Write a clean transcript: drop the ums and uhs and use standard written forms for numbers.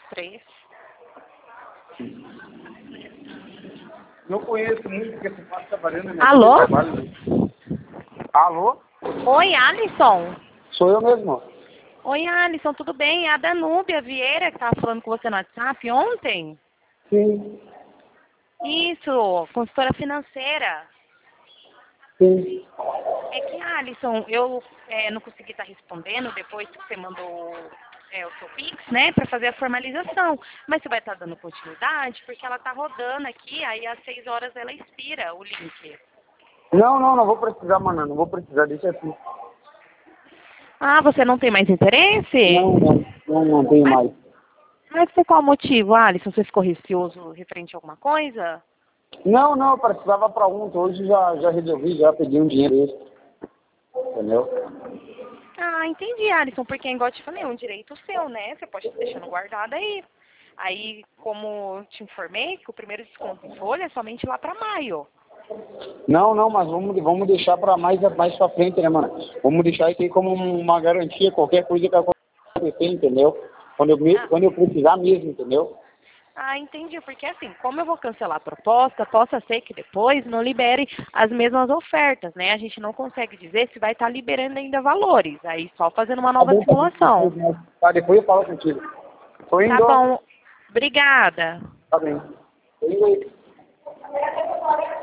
3. Não conheço muito, porque você passa trabalhando... Alô? Alô? Oi, Alisson. Sou eu mesmo. Oi, Alisson, tudo bem? É a Danúbia Vieira que estava falando com você no WhatsApp ontem. Sim. Isso, consultora financeira. Sim. É que, Alisson, eu não consegui estar respondendo depois que você mandou o seu Pix, né, para fazer a formalização. Mas você vai estar dando continuidade, porque ela está rodando aqui, aí às 6 horas ela expira o link. Não vou precisar, mano. Não vou precisar, deixa assim. Ah, você não tem mais interesse? Não tenho mais. Mas por qual motivo, Alisson? Você ficou receoso referente a alguma coisa? Não, eu precisava pra ontem. Hoje já resolvi, já pedi um dinheiro extra. Entendeu? Ah, entendi, Alisson, porque igual eu te falei, é um direito seu, né? Você pode estar deixando guardado aí. Aí, como eu te informei, que o primeiro desconto em folha é somente lá para maio. Não, mas vamos deixar pra mais pra frente, né, mano? Vamos deixar isso aí como uma garantia, qualquer coisa que acontecer, entendeu? Quando eu precisar mesmo, entendeu? Ah, entendi, porque assim, como eu vou cancelar a proposta, possa ser que depois não libere as mesmas ofertas, né? A gente não consegue dizer se vai estar liberando ainda valores, aí só fazendo uma Tá nova bom, simulação. depois eu falo contigo. Tô indo. Tá bom, obrigada. Tá bem. Tô indo aí.